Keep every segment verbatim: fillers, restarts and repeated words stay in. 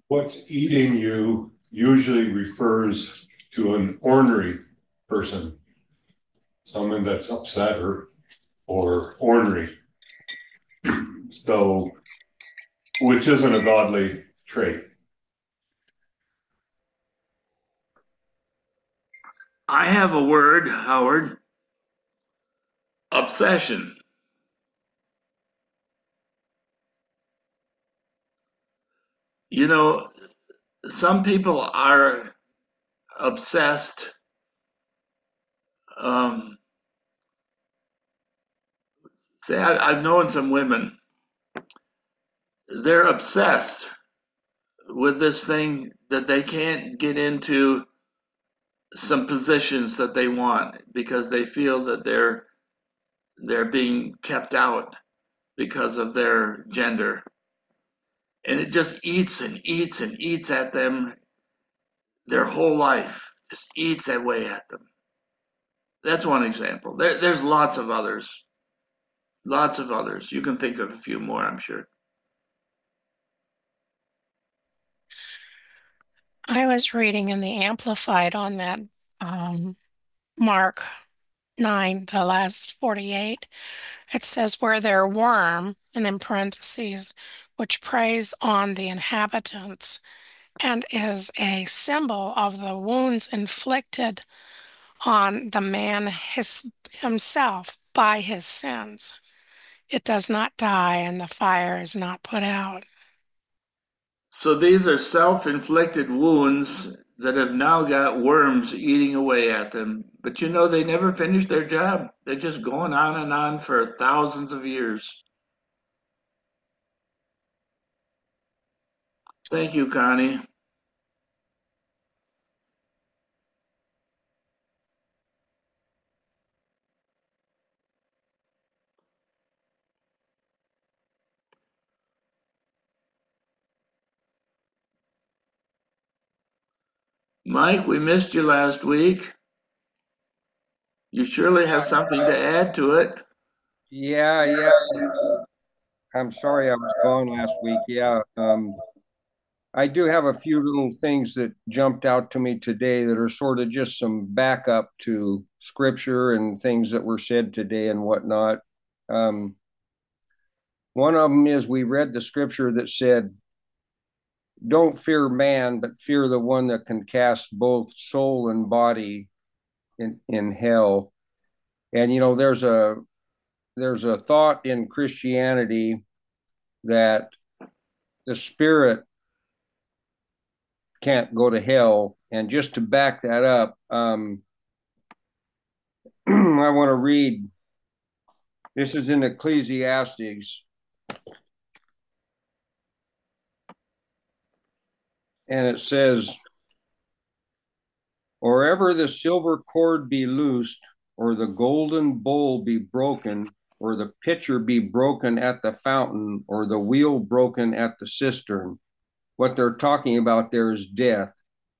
What's eating you usually refers to an ornery person, someone that's upset or or ornery. So, which isn't a godly trait. I have a word, Howard. Obsession. You know, some people are obsessed. Um, say, I, I've known some women, they're obsessed with this thing that they can't get into some positions that they want because they feel that they're they're being kept out because of their gender. And it just eats and eats and eats at them their whole life, just eats away at them. That's one example. There, there's lots of others. Lots of others. You can think of a few more, I'm sure. I was reading in the Amplified on that um, Mark nine, the last forty-eight. It says, where their worm, and in parentheses, which preys on the inhabitants and is a symbol of the wounds inflicted on the man his, himself by his sins. It does not die and the fire is not put out. So these are self-inflicted wounds that have now got worms eating away at them. But you know, they never finish their job. They're just going on and on for thousands of years. Thank you, Connie. Mike, we missed you last week. You surely have something to add to it. Yeah, yeah. I'm sorry I was gone last week. Yeah. Um, I do have a few little things that jumped out to me today that are sort of just some backup to scripture and things that were said today and whatnot. Um, one of them is we read the scripture that said, don't fear man, but fear the one that can cast both soul and body in, in hell. And you know, there's a there's a thought in Christianity that the spirit can't go to hell. And just to back that up, um, I want to read. This is in Ecclesiastes, and it says, or ever the silver cord be loosed, or the golden bowl be broken, or the pitcher be broken at the fountain, or the wheel broken at the cistern. What they're talking about there is death.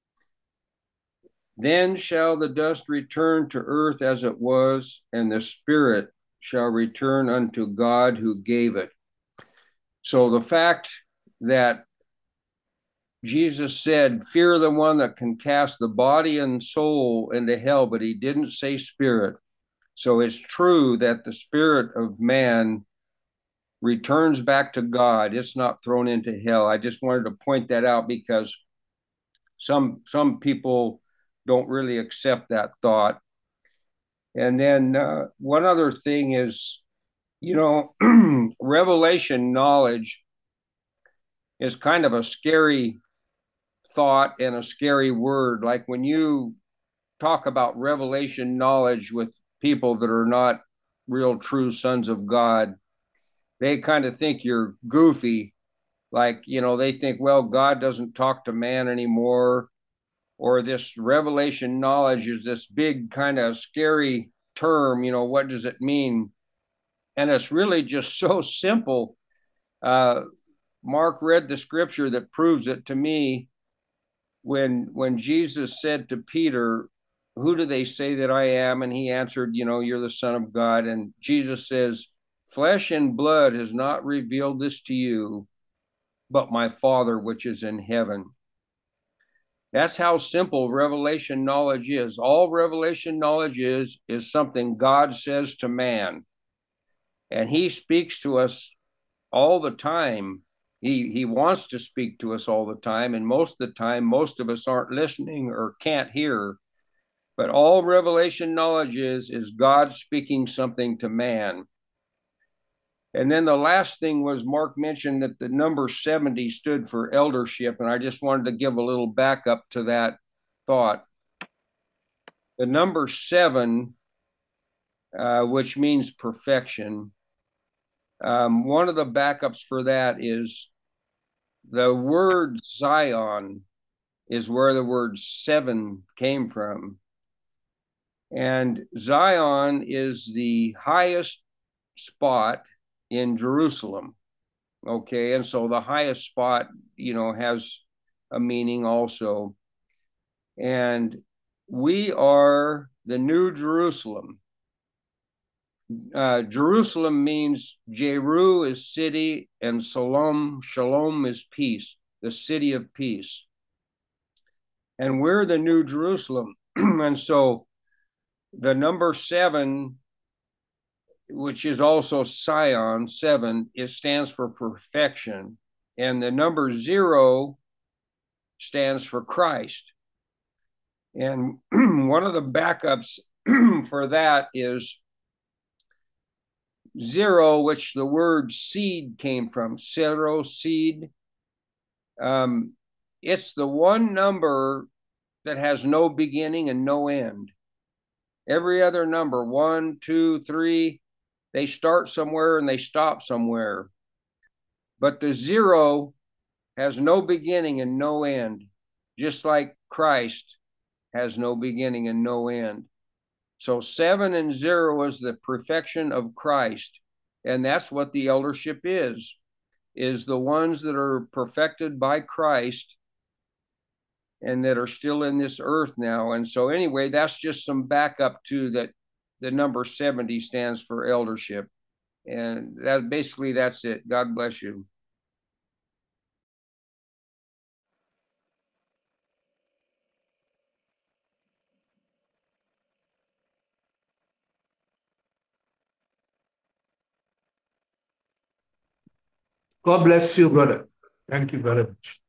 Then shall the dust return to earth as it was, and the spirit shall return unto God who gave it. So the fact that Jesus said, fear the one that can cast the body and soul into hell, but he didn't say spirit. So it's true that the spirit of man returns back to God. It's not thrown into hell. I just wanted to point that out because some some people don't really accept that thought. And then uh, one other thing is, you know, revelation knowledge is kind of a scary thought and a scary word. Like when you talk about revelation knowledge with people that are not real true sons of God, they kind of think you're goofy. Like, you know, they think, well, God doesn't talk to man anymore, or this revelation knowledge is this big kind of scary term. You know, what does it mean? And it's really just so simple. Uh, Mark read the scripture that proves it to me when when Jesus said to Peter, "Who do they say that I am?" And he answered, "You know, you're the Son of God." And Jesus says, "Flesh and blood has not revealed this to you, but my Father which is in heaven. That's how simple revelation knowledge is. All revelation knowledge is, is something God says to man. And he speaks to us all the time. He, he wants to speak to us all the time. And most of the time, most of us aren't listening or can't hear. But all revelation knowledge is, is God speaking something to man. And then the last thing was Mark mentioned that the number seventy stood for eldership. And I just wanted to give a little backup to that thought. The number seven, uh, which means perfection, um, one of the backups for that is the word Zion is where the word seven came from. And Zion is the highest spot in Jerusalem. Okay, and so the highest spot, you know, has a meaning also. And we are the New Jerusalem. Uh, Jerusalem means Jeru is city and Shalom, Shalom is peace, the city of peace. And we're the New Jerusalem. And so the number seven, which is also Sion, seven, it stands for perfection. And the number zero stands for Christ. And one of the backups for that is zero, which the word seed came from, zero, seed. Um, it's the one number that has no beginning and no end. Every other number, one, two, three, they start somewhere and they stop somewhere. But the zero has no beginning and no end, just like Christ has no beginning and no end. So seven and zero is the perfection of Christ. And that's what the eldership is, is the ones that are perfected by Christ and that are still in this earth now. And so anyway, that's just some backup to that. The number seventy stands for eldership. And that basically that's it. God bless you. God bless you, brother. Thank you very much.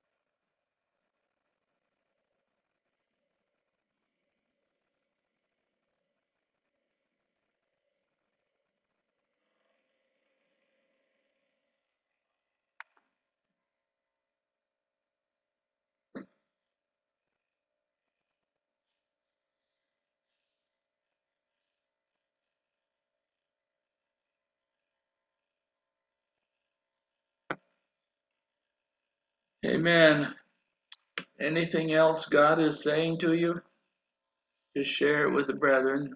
Amen. Anything else God is saying to you? Just share it with the brethren.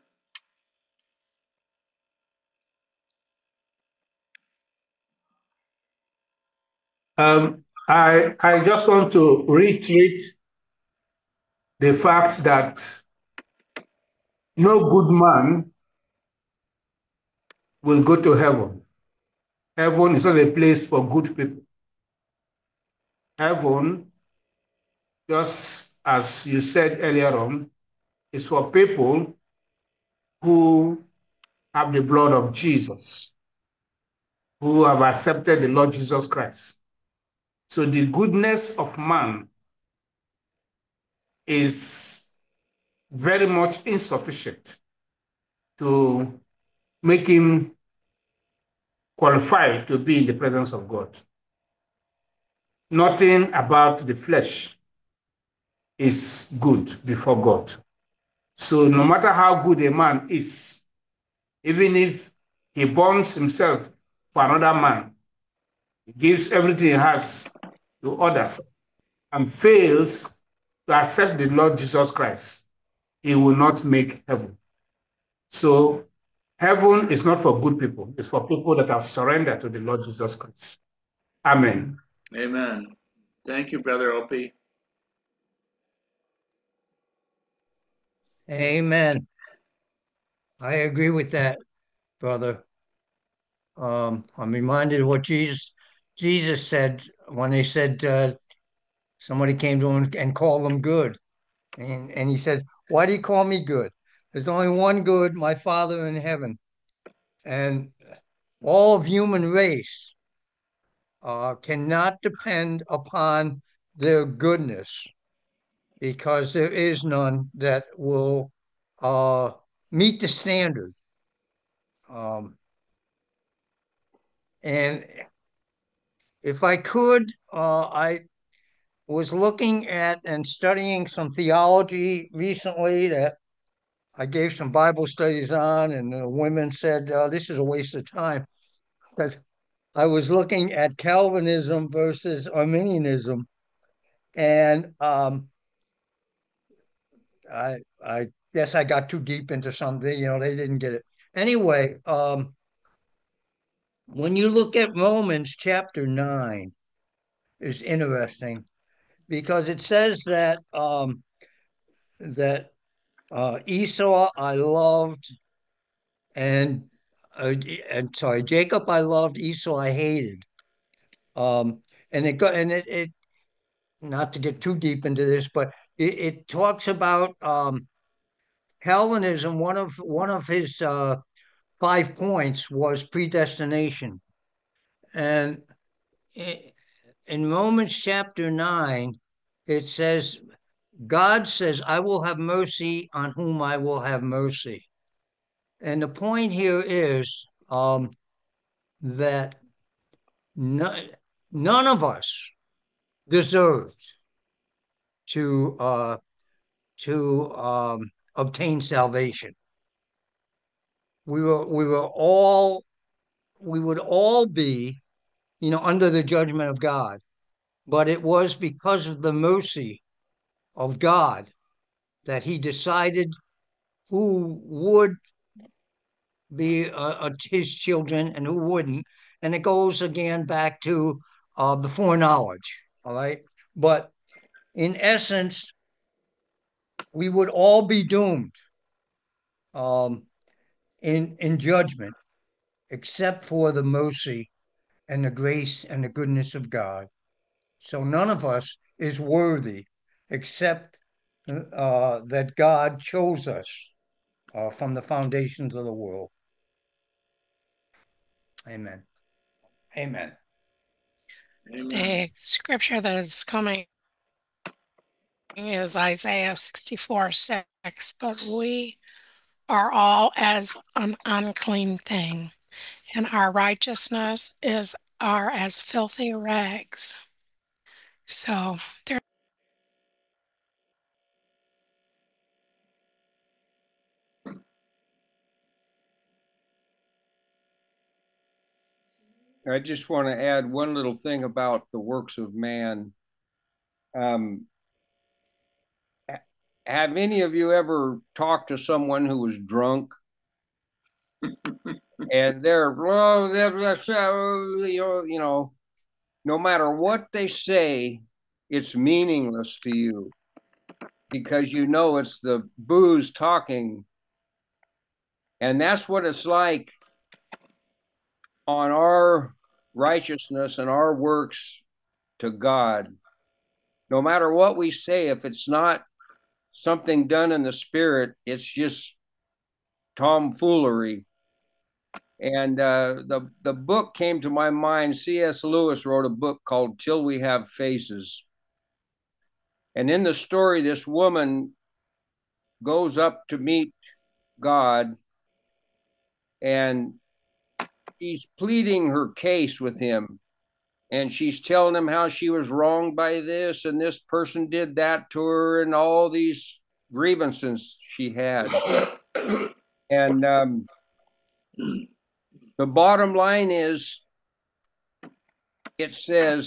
Um, I, I just want to reiterate the fact that no good man will go to heaven. Heaven is not a place for good people. Heaven, just as you said earlier on, is for people who have the blood of Jesus, who have accepted the Lord Jesus Christ. So the goodness of man is very much insufficient to make him qualified to be in the presence of God. Nothing about the flesh is good before God. So no matter how good a man is, even if he burns himself for another man, he gives everything he has to others and fails to accept the Lord Jesus Christ, he will not make heaven. So heaven is not for good people. It's for people that have surrendered to the Lord Jesus Christ. Amen. Amen. Thank you, Brother Opie. Amen. I agree with that, brother. Um, I'm reminded of what Jesus Jesus said when they said uh, somebody came to him and called him good. And, and he said, why do you call me good? There's only one good, my Father in heaven. And all of human race uh, cannot depend upon their goodness because there is none that will uh, meet the standard. Um, and if I could, uh, I was looking at and studying some theology recently that I gave some Bible studies on, and the women said, uh, this is a waste of time. Because I was looking at Calvinism versus Arminianism, and um, I I guess I got too deep into something, you know, they didn't get it. Anyway, um, when you look at Romans chapter nine, is interesting because it says that um, that uh, Esau I loved, and uh, and sorry, Jacob I loved, Esau I hated. Um, and it go and it, it not to get too deep into this, but it, it talks about um, Calvinism. One of one of his uh, five points was predestination, and in Romans chapter nine, it says, God says, I will have mercy on whom I will have mercy. And the point here is um, that none, none of us deserved to uh, to um, obtain salvation. We were we were all we would all be, you know, under the judgment of God. But it was because of the mercy of God that He decided who would be uh, uh, His children and who wouldn't. And it goes again back to uh, the foreknowledge. All right. But in essence, we would all be doomed um, in, in judgment, except for the mercy and the grace and the goodness of God. So none of us is worthy except uh, that God chose us uh, from the foundations of the world. Amen. Amen. Amen. The scripture that is coming is Isaiah sixty-four six. But we are all as an unclean thing, and our righteousness is are as filthy rags. So there. I just want to add one little thing about the works of man. Um, have any of you ever talked to someone who was drunk? And they're, oh, you know, no matter what they say, it's meaningless to you because you know it's the booze talking. And that's what it's like on our righteousness and our works to God. No matter what we say, if it's not something done in the spirit, it's just tomfoolery. And uh, the, the book came to my mind. C S Lewis wrote a book called Till We Have Faces. And in the story, this woman goes up to meet God and she's pleading her case with him. And she's telling him how she was wronged by this and this person did that to her and all these grievances she had. And um, the bottom line is, it says,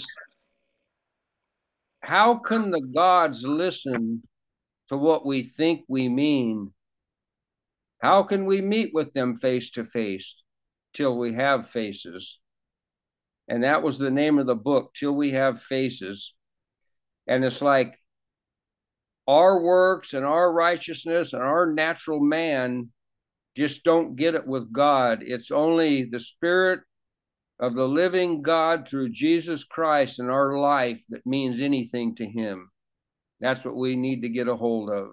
how can the gods listen to what we think we mean? How can we meet with them face to face till we have faces? And that was the name of the book, Till We Have Faces. And it's like our works and our righteousness and our natural man just don't get it with God. It's only the Spirit of the living God through Jesus Christ in our life that means anything to him. That's what we need to get a hold of.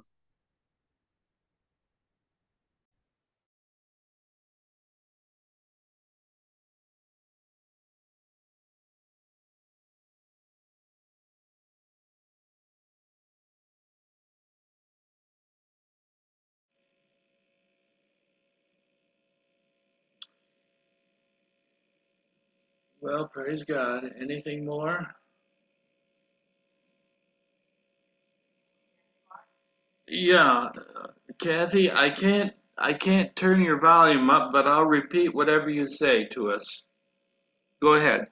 Well, praise God. Anything more? Yeah, uh, Kathy, I can't I can't turn your volume up, but I'll repeat whatever you say to us. Go ahead.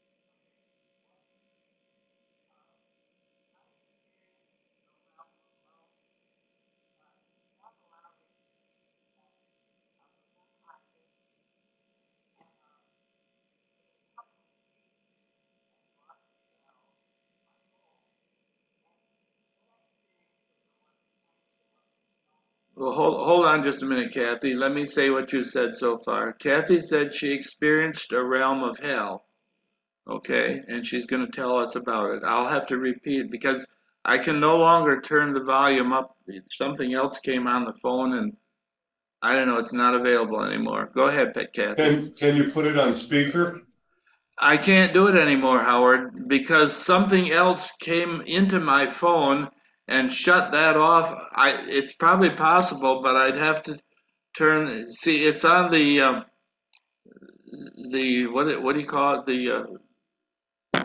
Well, hold, hold on just a minute, Kathy. Let me say what you said so far. Kathy said she experienced a realm of hell. Okay, and she's going to tell us about it. I'll have to repeat because I can no longer turn the volume up. Something else came on the phone and I don't know, it's not available anymore. Go ahead, Pet Kathy. Can, can you put it on speaker? I can't do it anymore, Howard, because something else came into my phone and shut that off. I, it's probably possible, but I'd have to turn, see, it's on the, um, the, what, what do you call it? The, uh,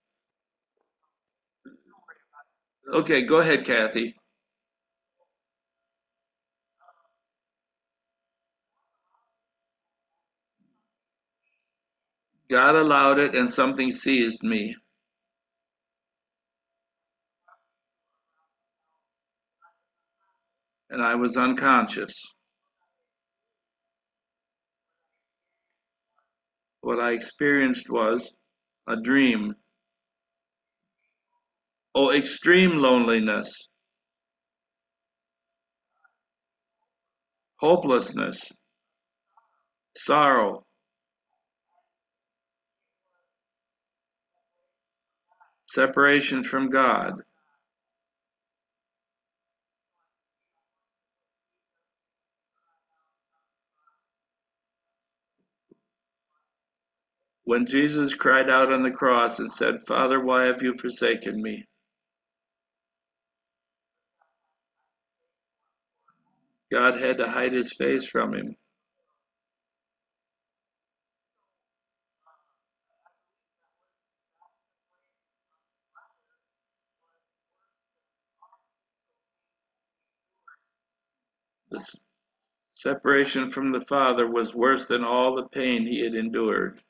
okay, go ahead, Kathy. God allowed it and something seized me. And I was unconscious. What I experienced was a dream. Oh, extreme loneliness, hopelessness, sorrow, separation from God. When Jesus cried out on the cross and said, Father, why have you forsaken me? God had to hide his face from him. The separation from the Father was worse than all the pain he had endured.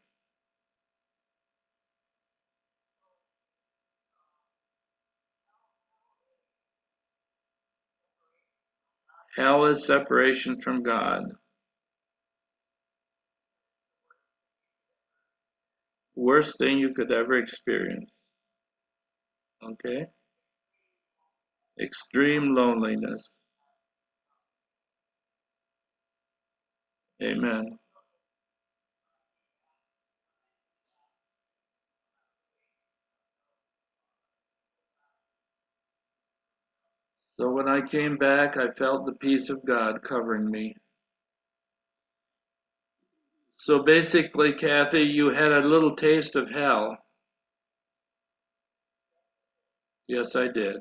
Hell is separation from God. Worst thing you could ever experience. Okay? Extreme loneliness. Amen. So when I came back, I felt the peace of God covering me. So basically, Kathy, you had a little taste of hell. Yes, I did.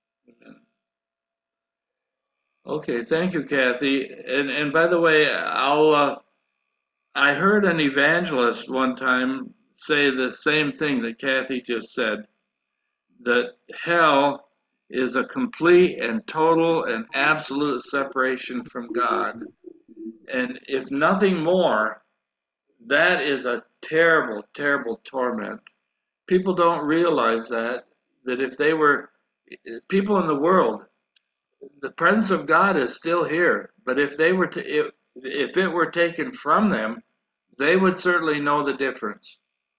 Okay, thank you, Kathy. And and by the way, I'll uh, I heard an evangelist one time say the same thing that Kathy just said, that hell is a complete and total and absolute separation from God. And if nothing more, that is a terrible, terrible torment. People don't realize that, that if they were, people in the world, the presence of God is still here, but if they were to, if, if it were taken from them, they would certainly know the difference.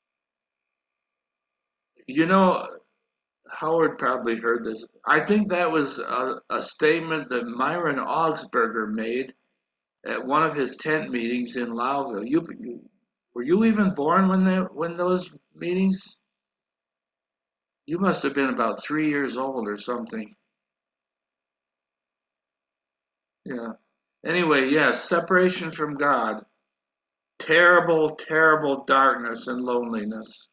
You know, Howard probably heard this. I think that was a, a statement that Myron Augsburger made at one of his tent meetings in Lowville. You, you Were you even born when the when those meetings? You must have been about three years old or something. Yeah. Anyway, yes, separation from God. Terrible, terrible darkness and loneliness.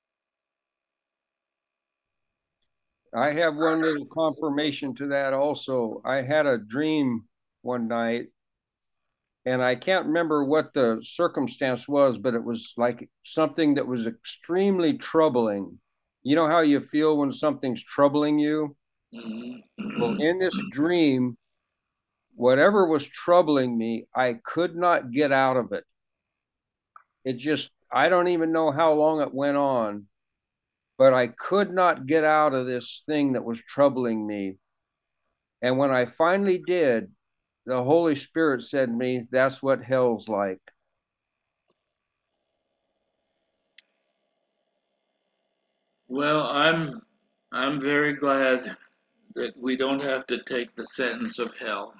I have one little confirmation to that also. I had a dream one night, and I can't remember what the circumstance was, but it was like something that was extremely troubling. You know how you feel when something's troubling you? Well, in this dream, whatever was troubling me, I could not get out of it. It just, I don't even know how long it went on, but I could not get out of this thing that was troubling me. And when I finally did, the Holy Spirit said to me, that's what hell's like. Well, I'm I'm very glad that we don't have to take the sentence of hell.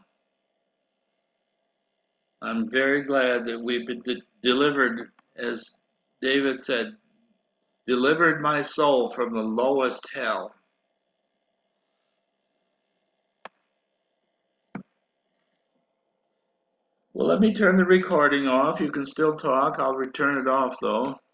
I'm very glad that we've been de- delivered, as David said, delivered my soul from the lowest hell. Well, let me turn the recording off. You can still talk. I'll return it off though.